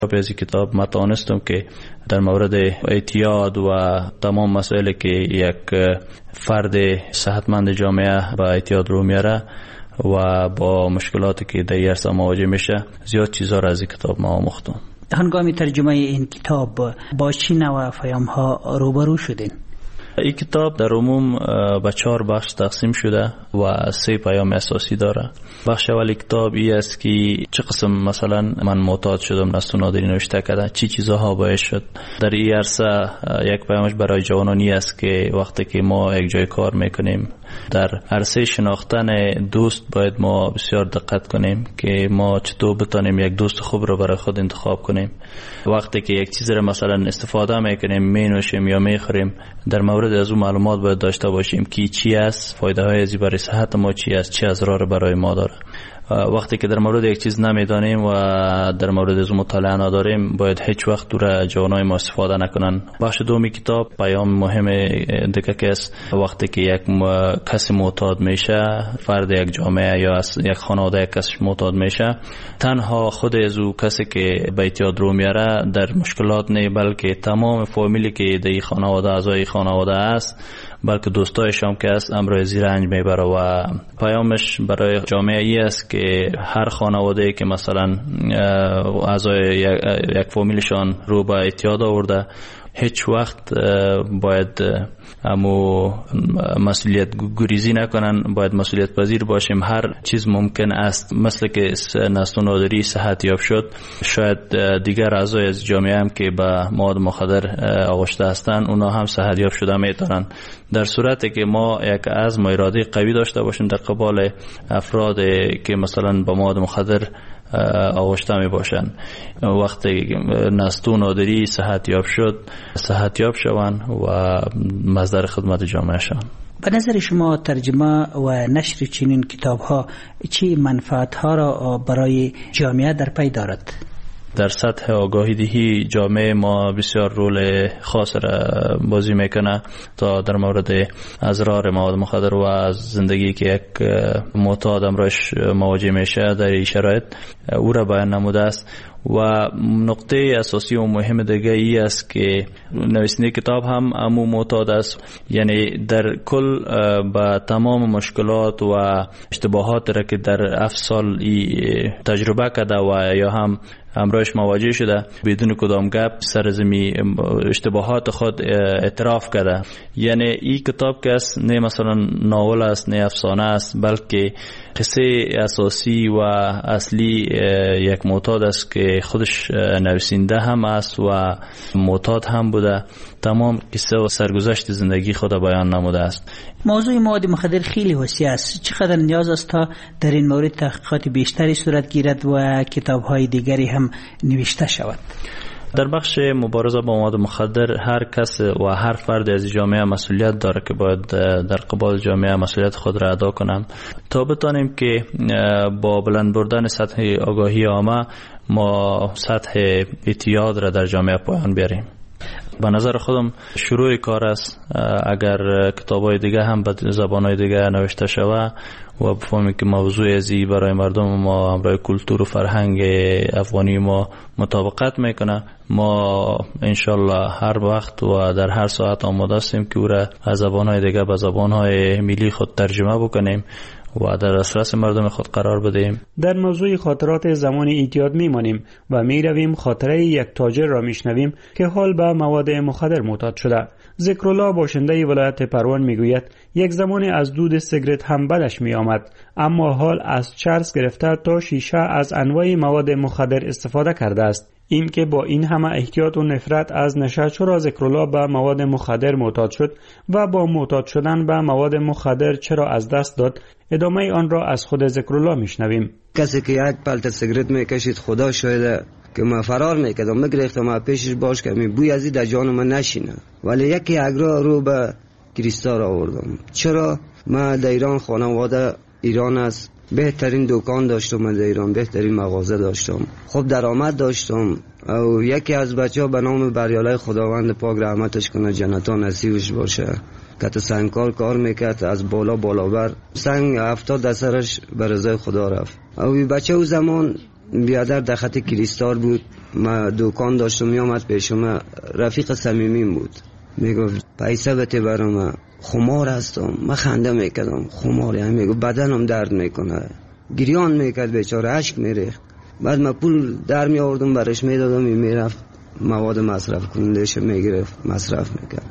از این کتاب ما توانستم که در مورد اعتیاد و تمام مسائلی که یک فرد صحتمند جامعه با اعتیاد رو میاره و با مشکلاتی که در عرصه مواجه میشه زیاد چیزا را از این کتاب ما آموختم. هنگام ترجمه این کتاب با چه نوع پیام ها روبرو شدین؟ این کتاب در عموم به 4 بخش تقسیم شده و 3 پیام اساسی داره. بخش اول کتاب این است که چه قسم مثلا من معتاد شدم نستو نادری نوشته کردن، چی چیزها باعث شد. در این عرصه یک پیامش برای جوانانی است که وقتی که ما یک جای کار میکنیم در عرصه شناختن دوست باید ما بسیار دقت کنیم که ما چطور بتونیم یک دوست خوب رو برای خود انتخاب کنیم. وقتی که یک چیز رو مثلا استفاده میکنیم، مینوشیم یا میخوریم، در مورد از اون معلومات باید داشته باشیم که چی است، فایده های ازی برای صحت ما چی است، چه اضرار برای ما داره. وقتی که در مورد یک چیز نمیدانیم و در مورد از مطالعه نداریم باید هیچ وقت دور جوانای ما استفاده نکنن. بخش دومی کتاب پیام مهم دیگه که است وقتی که یک کسی معتاد میشه، فرد یک جامعه یا یک خانواده یک کسی معتاد میشه، تنها خود از او کسی که به اعتیاد رو میاره در مشکلات نه، بلکه تمام فامیلی که در خانواده اعضای خانواده است، بلکه دوستایش هم که است امر زیر رنج میبره. و پیامش برای جامعه ای است که هر خانواده که مثلا اعضای یک فامیلشان رو به اعتیاد آورده هیچ وقت باید امو مسئولیت گریزی نکنن، باید مسئولیت پذیر باشیم. هر چیز ممکن است، مثل که نستو نادری صحت یاب شد، شاید دیگر اعضای از جامعه هم که به مواد مخدر آغشته هستند اونا هم صحت یاب شده میتونن. در صورتی که ما یک عزم و اراده قوی داشته باشیم در قبال افراد که مثلا به مواد مخدر آغشته می باشن، وقتی نستو نادری صحت یاب شد، صحت یاب شوند و مصدر خدمت جامعه شوند. به نظر شما ترجمه و نشر چنین کتاب ها چه منفعت ها را برای جامعه در پی دارد؟ در سطح آگاهی دهی جامعه ما بسیار رول خاص را بازی میکنه تا در مورد اضرار مواد مخدر و از زندگی که یک معتاد امروز مواجه میشه در این شرایط او را بیان نموده است. و نقطه اساسی و مهم دیگه ای است که نویسنده کتاب هم امو معتاد است، یعنی در کل با تمام مشکلات و اشتباهات را که در 7 سال تجربه کرده و یا هم امروز مواجه شده بدون کدام گپ سرزمی اشتباهات خود اعتراف کرده. یعنی این کتاب که است نه مثلا ناول است نه افسانه است، بلکه قصه اساسی و اصلی یک معتاد است که خودش نویسنده هم است و معتاد هم بوده. تمام قصه و سرگذشت زندگی خود بیان نموده است. موضوع مواد مخدر خیلی وسیع است. چقدر نیاز است تا در این مورد تحقیقات بیشتری صورت گیرد و کتاب‌های دیگری هم نوشته شود؟ در بخش مبارزه با مواد مخدر هر کس و هر فرد از جامعه مسئولیت داره که باید در قبال جامعه مسئولیت خود را ادا کنم تا بتانیم که با بلند بردن سطح آگاهی عامه ما سطح اعتیاد را در جامعه پایان بیاریم. به نظر خودم شروع کار است. اگر کتاب‌های دیگه هم به زبان‌های دیگه نوشته شود و بفهمیم که موضوع ازی برای مردم ما برای کلتور و فرهنگ افغانی ما مطابقت میکنه، ما انشالله هر وقت و در هر ساعت آماده هستیم که او را از زبان‌های دیگه به زبان‌های ملی خود ترجمه بکنیم و در دسترس مردم خود قرار بدهیم. در موضوع خاطرات زمان اعتیاد میمانیم و میرویم خاطره یک تاجر را میشنویم که حال به مواد مخدر معتاد شده. ذکرالله باشنده ولایت پروان میگوید یک زمانی از دود سیگرت هم بدش میآمد، اما حال از چرس گرفته تا شیشه از انواع مواد مخدر استفاده کرده است. این که با این همه احتیاط و نفرت از نشه چرا ذکرالله به مواد مخدر معتاد شد و با معتاد شدن به مواد مخدر چرا از دست داد، ادامه آن را از خود ذکرالله میشنویم. کسی که یک پلت سیگرت میکشید خدا شاهده که من فرار میکردم، میگرفتم من پیشش باش که بوی ازی در جان من نشینه، ولی یکی اگرا رو به کریستال آوردم. چرا؟ من در ایران خانواده ایران است، بهترین دکان داشتم، من در ایران بهترین مغازه داشتم، خوب درآمد داشتم. او یکی از بچه‌ها به نام بریالای خداوند پاک رحمتش کنه جنتا نصیبش باشه که تو سنگکار کار میکرد، از بالا بر سنگ 70 سرش به رضای خدا رفت. او بچه او زمان بیادر در خط کریستال بود، ما دکان داشتم، میامد پیشم، رفیق صمیمیم بود، میگفت پیسه بده برام، خمار هستم. من خنده میکردم، خمار یعنی؟ میگفت بدنم درد میکنه، گریان میکرد بیچاره، اشک میریخت. بعد من پول در می آوردم برش میدادم، میرفت مواد مصرف کنندش میگرفت مصرف میکرد.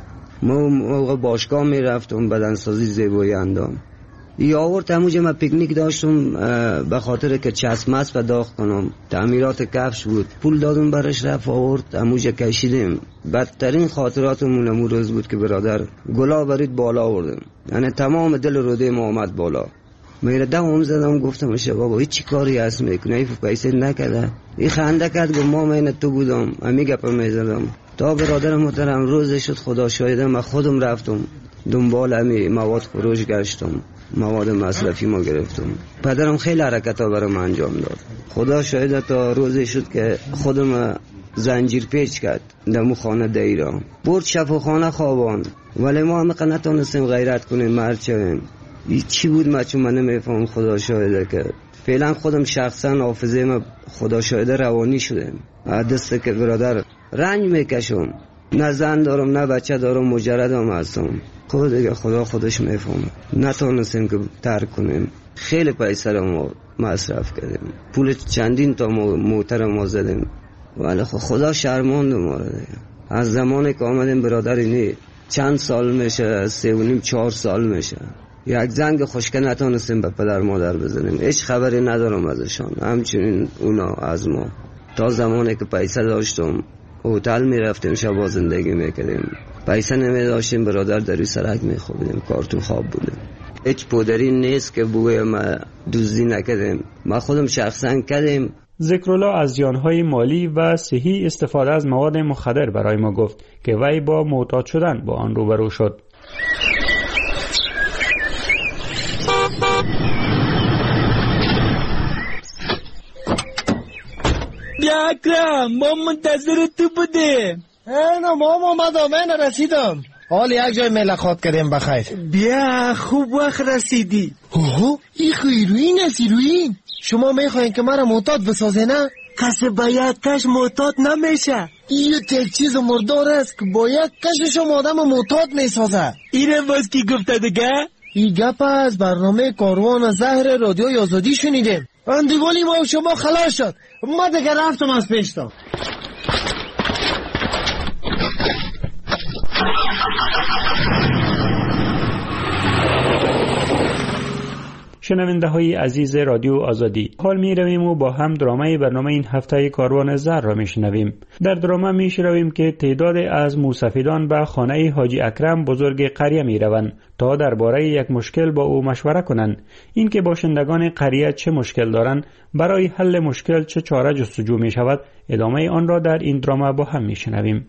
موقع باشگاه میرفتم بدنسازی زیبایی اندام. یا آورد همونجا من پیکنیک داشتم به خاطر که چسمس و داغ کنم، تعمیرات کفش بود، پول دادم برش، رفت آورد همونجا کشیدیم. بدترین خاطراتمون امون روز بود که برادر گلا برید بالا آوردم، یعنی تمام دل روده ما آمد بالا. میره دم زدم، گفتم بابا هیچ چی کاری هست میکنه، این پیسه نکده. این خنده کرد، گفت ما من تو بودم، امی گپا میزدم. تا برادر محترم روز شد، خدا شاهده، من خودم رفتم دنبال امی مواد فروش گشتم، مواد مصرفی ما گرفتم. پدرم خیلی حرکت ها برام انجام داد، خدا شاهده. تا روزی شد که خودم زنجیر پیچ کرد دمو خانه دیرا، برد شفاخانه خوابان، ولی ما هم نتونستیم غیرت کنیم، مرد شویم. چی بود ما چون من نمیفهم، خدا شاهده که فعلا خودم شخصا حافظه ما خدا شاهده روانی شدم. دسته که برادر رنج میکشم، نه زن دارم نه بچه دارم، مجردم هستم. خود دیگه خدا خودش میفهمه، نتونستیم که ترک کنیم. خیلی پیسه رو ما مصرف کردیم، پول چندین تا موتر ما زدیم، ولی خدا شرماند ما رو دیگه. از زمانی که آمدیم برادر اینی چند سال میشه، 3.5-4 سال میشه، یک زنگ خشکه نتونستیم به پدر مادر بزنیم. هیچ خبری ندارم ازشان، همچنین اونا از ما. تا زمانی که پیسه داشتم هتل میرفتیم، شبا زندگی میکردیم. پیسه نمی داشتیم، برادر در سرک میخوابیدیم، کارتون خواب بودیم. هیچ پودری نیست که بوی ما دزدی نکردیم، ما خودم شخصا کردیم. ذکرالله از زیانهای مالی و صحی استفاده از مواد مخدر برای ما گفت که وی با معتاد شدن با آن روبرو شد. بیا اکرم، ما منتظر تو بودیم. نه مام اومدم، من رسیدم. حال یک جای ملاقات کردیم بخیر. بیا خوب وقت رسیدی. اوه این خیروین است، هیروین. شما میخواین که مرا معتاد بسازه نه؟ کسی با یک کش معتاد نمیشه. این یک چیز مردار است که با یک کش شما آدم معتاد میسازه. اینه باز کی گفته دیگه؟ این گپ از برنامه کاروان زهر رادیوی آزادی شنیدیم. اندیوالی ما و شما خلاص شد، ما دیگه رفتم از پیشتا. شنونده های عزیز رادیو آزادی، حال می رویم و با هم درامه برنامه این هفته کاروان زر را می شنویم. در درامه می شنویم که تعداد از موسفیدان به خانه حاجی اکرم بزرگ قریه می روند تا درباره یک مشکل با او مشوره کنند. این که باشندگان قریه چه مشکل دارند، برای حل مشکل چه چاره جستجو می شود، ادامه آن را در این درامه با هم می شنویم.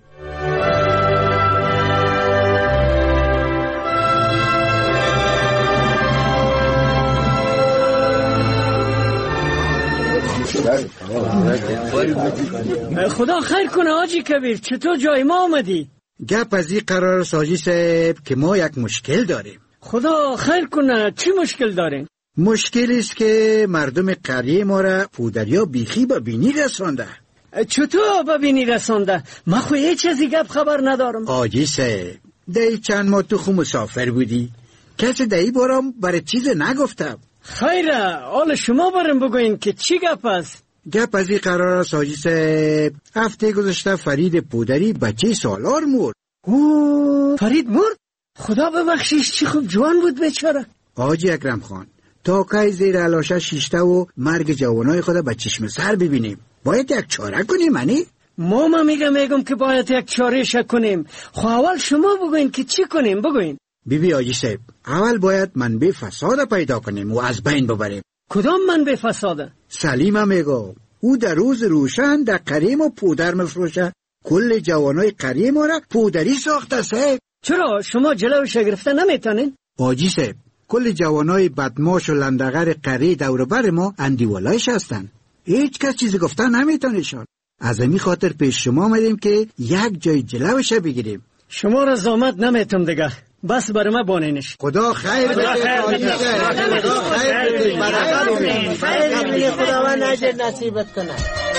خدا خیر کنه حاجی کبیر، چطور جای ما آمدی؟ گپ از این قرار ساجی صاحب که ما یک مشکل داریم. خدا خیر کنه، چی مشکل داریم؟ مشکلی است که مردم قریه ما را پودریا بیخی به بینی رسانده. چطور به بینی رسانده؟ من خو هیچ چیزی گپ خبر ندارم. حاجی صاحب دی چند ماه تو خو مسافر بودی، کسی دی بارم برای چیز نگفتم. خیره، حال شما برم بگوین که چی گپ است؟ گپ از این قرار است حاجی صاحب، هفته گذشته فرید پودری بچه سالار مرد. فرید مرد؟ خدا ببخشیش، چی خوب جوان بود بیچاره. حاجی اکرم خان، تا کی زیر علاشه شیشته و مرگ جوانای خود به چشم سر ببینیم؟ باید یک چاره کنیم. ما میگم که باید یک چاره کنیم. خب اول شما بگوین که چی کنیم، بگوین. بیبی حاجی صاحب، اول باید منبع فساد پیدا کنیم و از بین ببریم. کدام منبع فساده؟ سلیمه میگو، او در روز روشن در قریه ما پودر مفروشه، کل جوانای قریه ما را پودری ساخته صاحب. چرا شما جلوش گرفته نمیتونین؟ حاجی صاحب، کل جوانای بدماش و لندغر قریه دور بر ما اندیوالایش هستن، هیچ کس چیزی گفته نمیتونشان. از همین خاطر پیش شما آمدیم که یک جای جلوش بگیریم. شما را زامت نمیتونم دیگه. بس بر ما بانینش. خدا خیر بده. خدا خیر بده. برکت خیر خداوند اجر نصیبت کنه.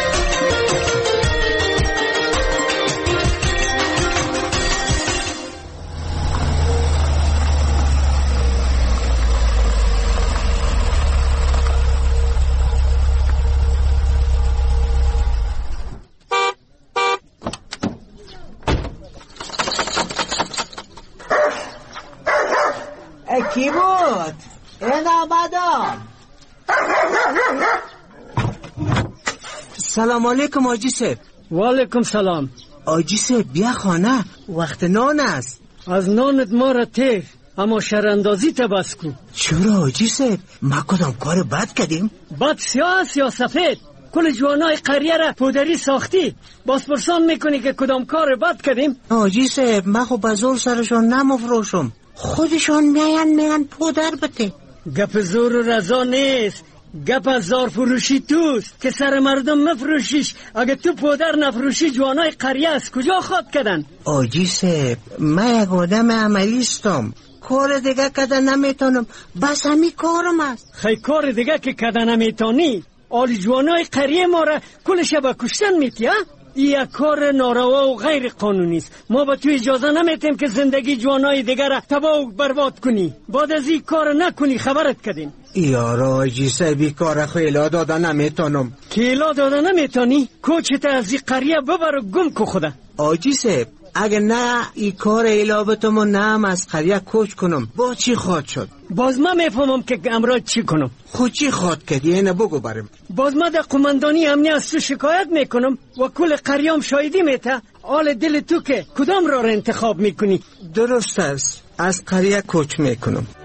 کی بود؟ این آمدم. سلام علیکم آجی صاحب. و علیکم سلام. آجی صاحب بیا خانه، وقت نان است. از نانت ما را تیر، اما شراندازی تا بس کو. چرا آجی صاحب؟ ما کدام کار بد کردیم؟ بد سیاه است یا سفید؟ کل جوانای قریه را پودری ساختی، باز پرسان میکنی که کدام کار بد کردیم؟ آجی صاحب ما خو بزور سرشان نمفروشم، خودشان میگن پودر بده. گپ زور و رضا نیست، گپ از زار فروشی توست که سر مردم مفروشیش. اگه تو پودر نفروشی جوانای قریه از کجا خواد کردن؟ آجی صاحب من یک آدم عملیستم، کار دیگه کردن نمیتونم، بس همی کارم است. خیلی کار دیگه که کردن نمیتونی؟ آلی جوانای قریه ما را کل شب کشتن میتی ها؟ یک کار ناروا و غیر قانونی است. ما با تو اجازه نمیتیم که زندگی جوانای دیگر را تباه و برباد کنی. بعد از این کار نکنی خبرت کردیم. یارا آجی صاحبی کار خیلا دادن نمیتونم. کیلا دادن نمیتونی؟ کوچت از این قریه ببر و گم کو خدا. آجی صاحب اگه نه این کار ایلابتم و نه از قریه کوچ کنم با چی خواد شد؟ باز ما میفهمم که امراض چی کنم. خود چی خواد کردی اینه بگو برم. باز ما در قماندانی امنی از تو شکایت میکنم و کل قریام شایدی میته. حال دل تو که کدام را انتخاب میکنی؟ درست است، از قریه کوچ میکنم.